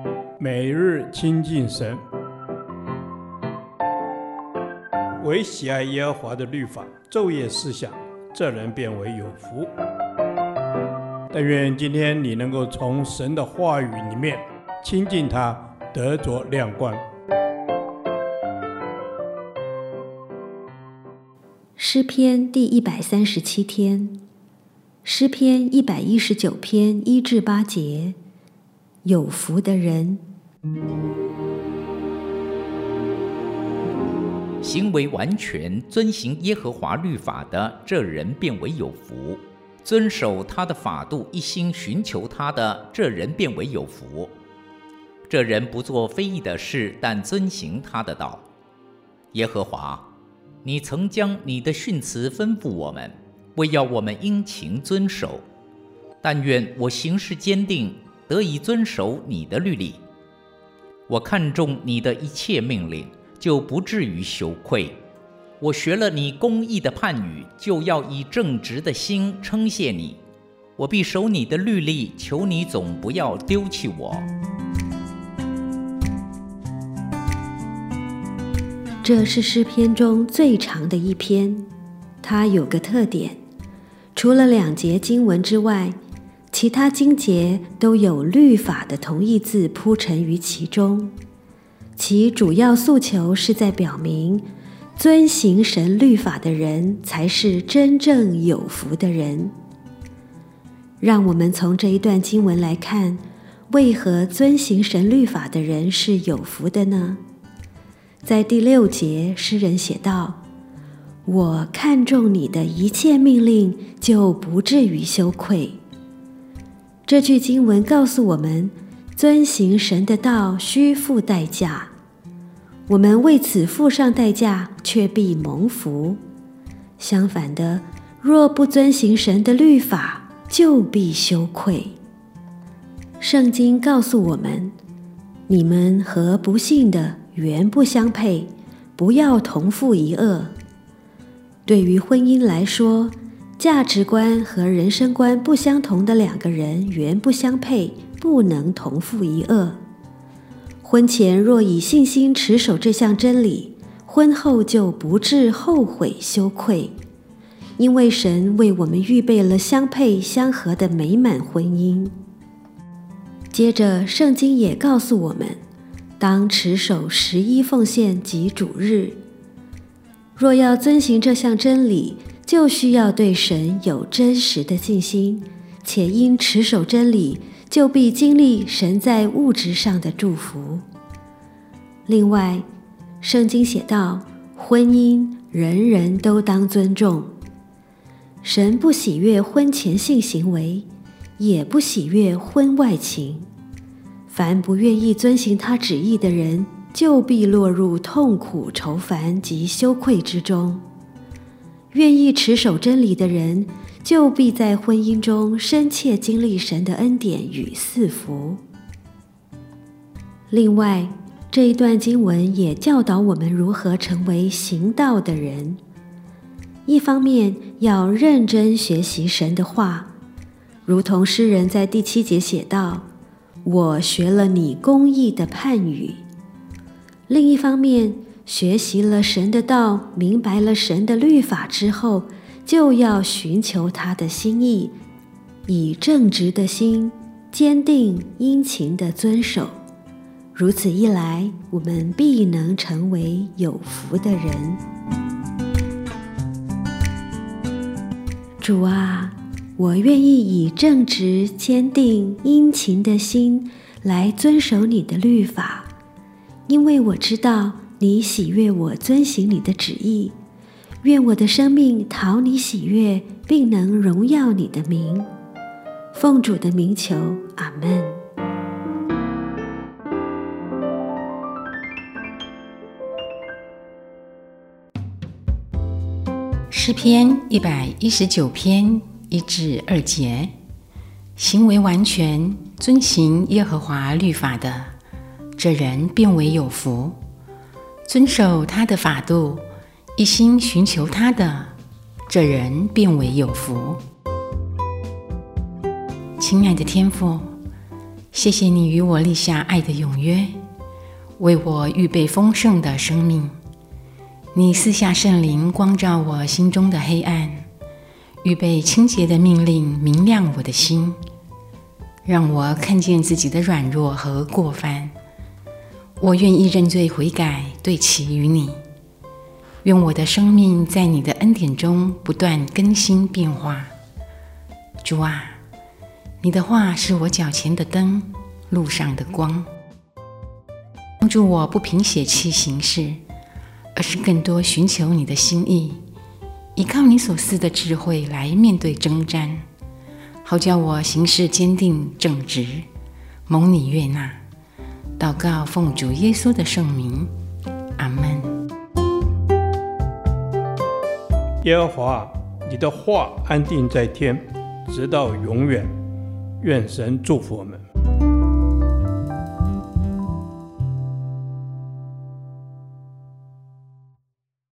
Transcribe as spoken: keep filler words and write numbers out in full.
每日亲近神，唯喜爱耶和华的律法，昼夜思想，这人变为有福。但愿今天你能够从神的话语里面亲近他，得着亮光。 诗篇第一百三十七天，诗篇一百一十九篇一至八节，有福的人。 行为完全，遵行耶和华律法的，这人变为有福；遵守他的法度，一心寻求他的，这人变为有福。这人不做非义的事，但遵行他的道。耶和华，你曾将你的训词吩咐我们，为要我们殷勤遵守。但愿我行事坚定，得以遵守你的律例。我看重你的一切命令，就不至于羞愧。我学了你公义的判语，就要以正直的心称谢你。我必守你的律例，求你总不要丢弃我。 这是诗篇中最长的一篇，它有个特点，除了两节经文之外，其他经节都有律法的同义字铺陈于其中，其主要诉求是在表明，遵行神律法的人才是真正有福的人。让我们从这一段经文来看，为何遵行神律法的人是有福的呢？在第六节，诗人写道：我看重你的一切命令，就不至于羞愧。这句经文告诉我们，遵行神的道需付代价，我们为此付上代价，却必蒙福。相反的，若不遵行神的律法，就必羞愧。圣经告诉我们，你们和不信的原不相配，不要同负一轭。对于婚姻来说，价值观和人生观不相同的两个人原不相配，不能同负一轭。婚前若以信心持守这项真理，婚后就不致后悔羞愧，因为神为我们预备了相配相合的美满婚姻。接着，圣经也告诉我们，当持守十一奉献及主日。若要遵行这项真理，就需要对神有真实的信心，且因持守真理，就必经历神在物质上的祝福。另外，圣经写道，婚姻人人都当尊重。神不喜悦婚前性行为，也不喜悦婚外情。凡不愿意遵行他旨意的人，就必落入痛苦、愁烦及羞愧之中。愿意持守真理的人，就必在婚姻中深切经历神的恩典与赐福。另外，这一段经文也教导我们如何成为行道的人。一方面要认真学习神的话，如同诗人在第七节写道，我学了你公义的判语。另一方面，学习了神的道，明白了神的律法之后，就要寻求他的心意，以正直的心，坚定殷勤地遵守。如此一来，我们必能成为有福的人。主啊，我愿意以正直、坚定、殷勤的心来遵守你的律法，因为我知道你喜悦我遵行你的旨意。愿我的生命讨你喜悦，并能荣耀你的名。奉主的名求，阿们。 诗篇一百一十九篇一至二节，行为完全，遵行耶和华律法的，这人便为有福；遵守他的法度，一心寻求他的，这人便为有福。亲爱的天父， 谢谢你与我立下爱的永约，为我预备丰盛的生命。你赐下圣灵，光照我心中的黑暗，预备清洁的命令，明亮我的心，让我看见自己的软弱和过犯。我愿意认罪悔改，对齐于你。愿我的生命在你的恩典中不断更新变化。主啊，你的话是我脚前的灯，路上的光，帮助我不凭血气行事，而是更多寻求你的心意，依靠你所赐的智慧来面对征战，好叫我行事坚定正直，蒙你悦纳。祷告奉主耶稣的圣名，阿们。 耶和华，你的话安定在天，直到永远。愿神祝福我们。